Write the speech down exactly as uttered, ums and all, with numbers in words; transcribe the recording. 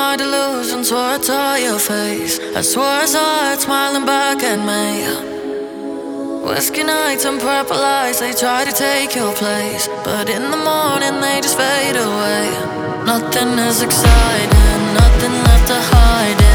my delusions, swore I saw your face. I swore I saw it smiling back at me. Whiskey nights and purple lights, they try to take your place, but in the morning they just fade away. Nothing is exciting, nothing left to hide.